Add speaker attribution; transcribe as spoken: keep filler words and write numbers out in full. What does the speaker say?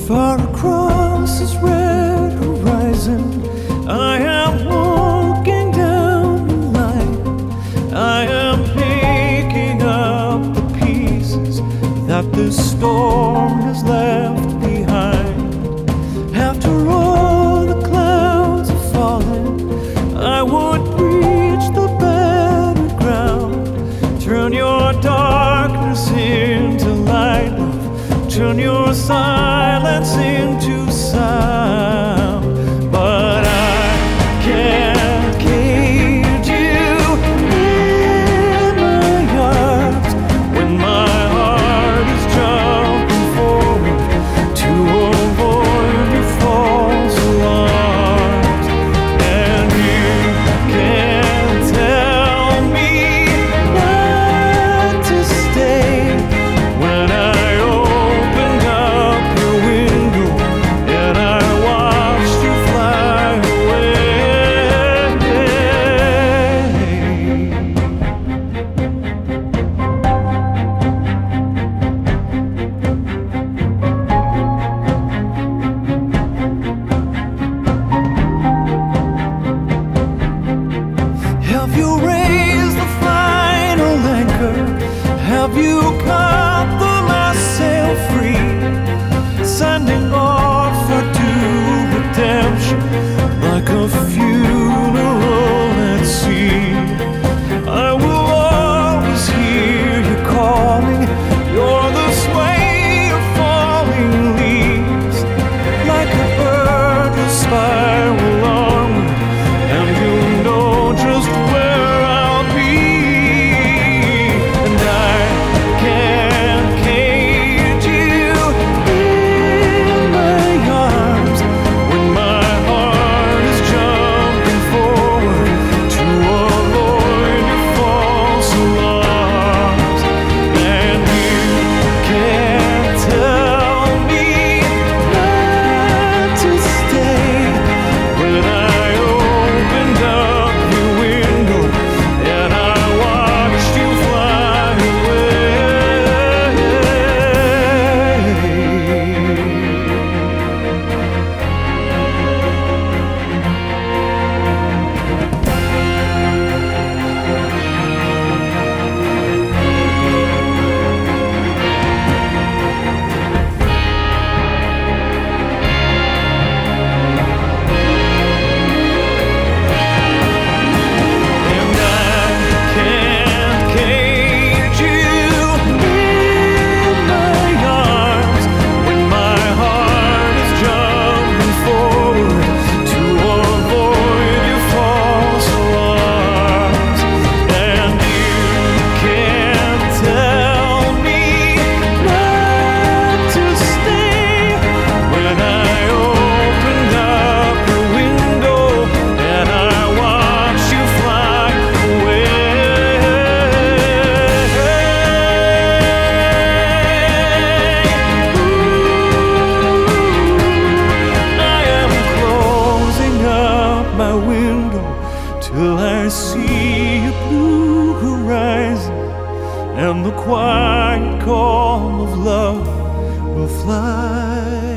Speaker 1: Far across this red horizon, I am walking down the line. I am picking up the pieces that the storm has left behind. After all the clouds are falling, I would reach the better ground. Turn your darkness into light, love. Turn your silence into sound. But I can't keep you in my arms when my heart is jumping forward to avoid your false alarms. And you can't tell me not to stay when I opened up your window and I watched you fly away. Have you raised the final anchor? Have you cut the last sail free? Sending off for due redemption like a funeral at sea. I will always hear you calling. You're the sway of falling leaves, like a bird will spiral onward, and you know just where I'll be. And I can't cage you in my arms when my heart is jumping forward to avoid your false alarms. And you can't tell me not to stay when I opened up your window and I watched you fly away. And I can't cage you in my arms when my heart is jumping forward to avoid your false alarms. And you can't tell me not to stay when I opened up your window and I watched you fly away. I am closing up my window till I see a blue horizon, and the quiet call of love will fly